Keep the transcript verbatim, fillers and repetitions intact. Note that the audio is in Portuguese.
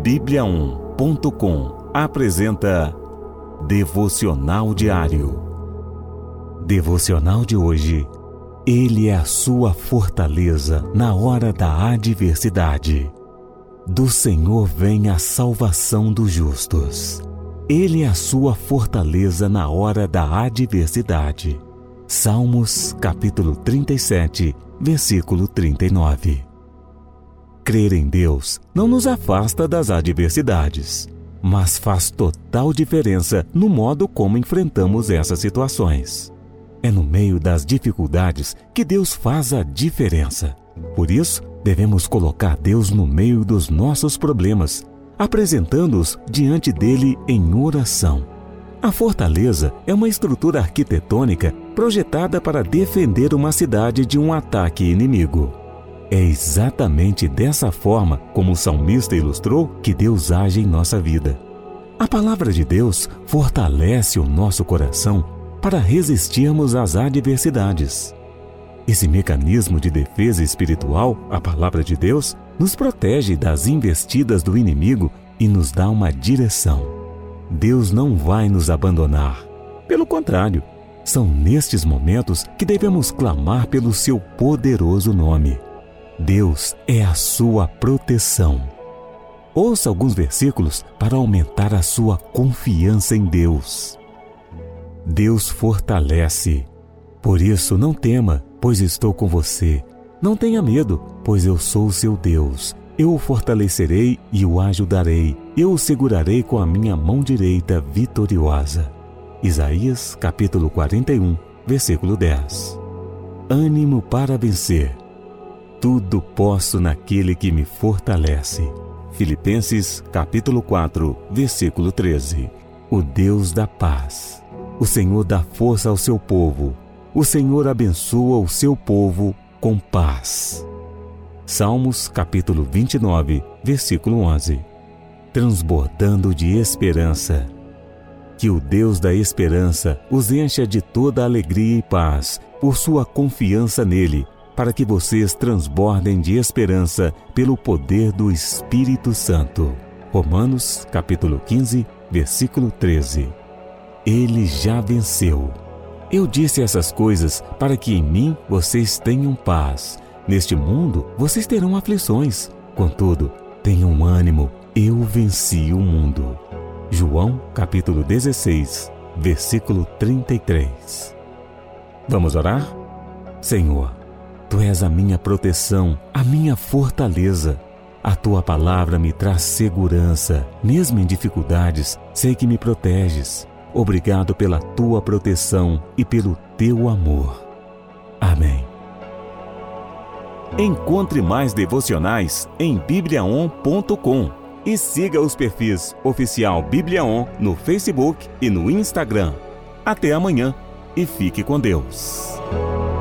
Bíblia um ponto com apresenta Devocional Diário. Devocional de hoje. Ele é a sua fortaleza na hora da adversidade. Do Senhor vem a salvação dos justos. Ele é a sua fortaleza na hora da adversidade. Salmos, capítulo trinta e sete, versículo trinta e nove. Crer em Deus não nos afasta das adversidades, mas faz total diferença no modo como enfrentamos essas situações. É no meio das dificuldades que Deus faz a diferença. Por isso, devemos colocar Deus no meio dos nossos problemas, apresentando-os diante dele em oração. A fortaleza é uma estrutura arquitetônica projetada para defender uma cidade de um ataque inimigo. É exatamente dessa forma, como o salmista ilustrou, que Deus age em nossa vida. A palavra de Deus fortalece o nosso coração para resistirmos às adversidades. Esse mecanismo de defesa espiritual, a palavra de Deus, nos protege das investidas do inimigo e nos dá uma direção. Deus não vai nos abandonar. Pelo contrário, são nestes momentos que devemos clamar pelo seu poderoso nome. Deus é a sua proteção. Ouça alguns versículos para aumentar a sua confiança em Deus. Deus fortalece. Por isso não tema, pois estou com você. Não tenha medo, pois eu sou o seu Deus. Eu o fortalecerei e o ajudarei. Eu o segurarei com a minha mão direita vitoriosa. Isaías, capítulo quarenta e um, versículo dez. Ânimo para vencer. Tudo posso naquele que me fortalece. Filipenses, capítulo quatro, versículo treze. O Deus da paz. O Senhor dá força ao seu povo. O Senhor abençoa o seu povo com paz. Salmos, capítulo vinte e nove, versículo onze. Transbordando de esperança. Que o Deus da esperança os encha de toda alegria e paz por sua confiança nele, para que vocês transbordem de esperança pelo poder do Espírito Santo. Romanos, capítulo quinze, versículo treze. Ele já venceu. Eu disse essas coisas para que em mim vocês tenham paz. Neste mundo vocês terão aflições. Contudo, tenham ânimo, eu venci o mundo. João, capítulo dezesseis, versículo trinta e três. Vamos orar? Senhor, Tu és a minha proteção, a minha fortaleza. A Tua palavra me traz segurança. Mesmo em dificuldades, sei que me proteges. Obrigado pela Tua proteção e pelo Teu amor. Amém. Encontre mais devocionais em Bíblia um ponto com e siga os perfis Oficial Bíblia um no Facebook e no Instagram. Até amanhã e fique com Deus.